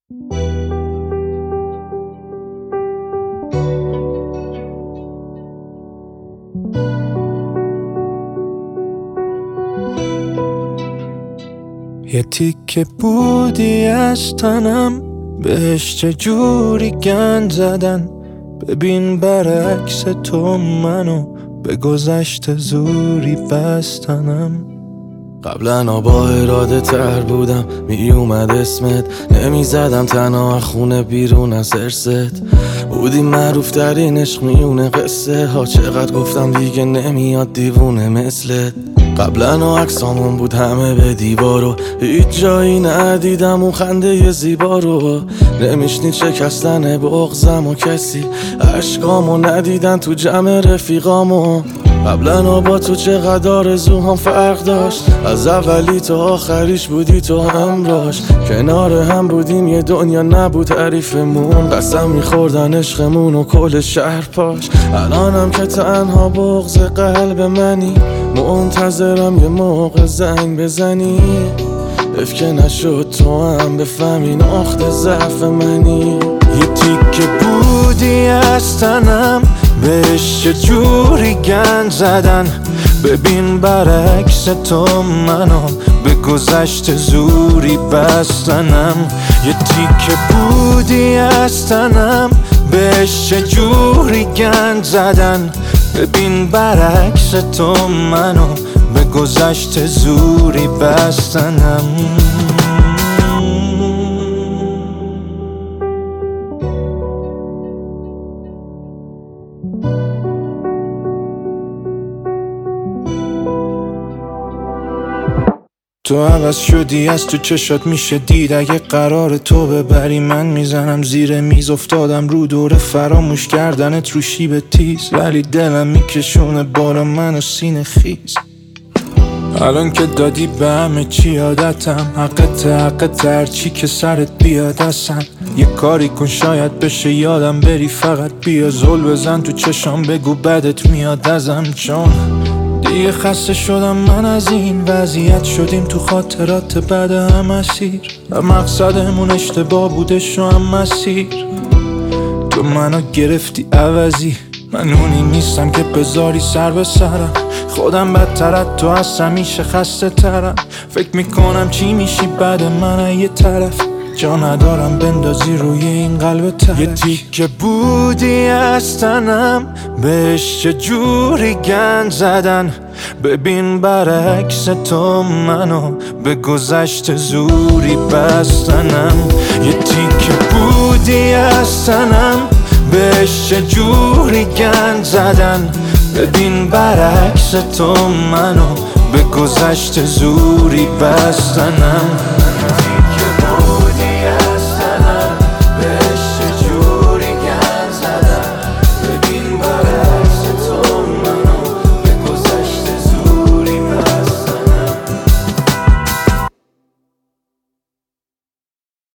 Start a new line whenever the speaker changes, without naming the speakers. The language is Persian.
یه تیکه بودی از تنم، بهش چجوری گند زدن. ببین برعکس تو منو به گذشته زوری بستنم.
قبلا با اراده تر بودم، می اومد اسمت، نمی زدم تنها خونه بیرون از ارست. بودی معروف ترین عشق میونه قصه ها، چقدر گفتم دیگه نمیاد دیوونه مثلت. قبلا عکسامون بود همه به دیوارو، هیچ جایی ندیدم اون خنده زیبا رو. نمیشنید شکستن بغضم و کسی عشقامو ندیدن تو جمع رفیقامو. قبلا با تو چقدر آرزوهام فرق داشت، از اولی تا آخریش بودی تو همراش. کنار هم بودیم یه دنیا نبود حریفمون، قسم میخوردن عشقمون و کل شهر پاش. الانم که تنها بغض قلب منی، منتظرم یه موقع زنگ بزنی. اف که نشد تو هم بفهمی نقطه ضعف منی.
یه تیکه بودی از تنم، بهش چجوری گند زدن. ببین برعکس تو منو به گذشته زوری بستنم. یه تیکه بودی از تنم، بهش چجوری گند زدن. ببین برعکس تو منو به گذشته زوری بستنم. تو عوض شدی، از تو چشات میشه دید. اگه قرار تو ببری من میزنم زیر میز. افتادم رو دور فراموش کردنت رو شیب تیز، ولی دلم میکشونه بالا منو سینه خیز. الان که دادی به همه چی عادتم، حقت هرچی که سرت بیاد اصلا. یه کاری کن شاید بشه یادم بری، فقط بیا زل بزن تو چشام بگو بدت میاد ازم. چون دیگه خسته شدم من از این وضعیت، شدیم تو خاطرات بعد هم اسیر. و مقصدمون اشتباه بودش و هم مسیر. تو منو گرفتی عوضی، من اونی نیستم که بذاری سر به سرم. خودم بدترت تو از همیشه خسته ترم. فکر میکنم چی میشی بعد من یه طرف. جا ندارم بندازی روی این قلب ترک. یه تیکه بودی از تنم، بهش چجوری گند زدن. ببین برعکس تو منو به گذشته زوری بستنم. یه تیکه بودی از تنم، بهش چجوری گند زدن. ببین برعکس تو منو به گذشته زوری بستنم.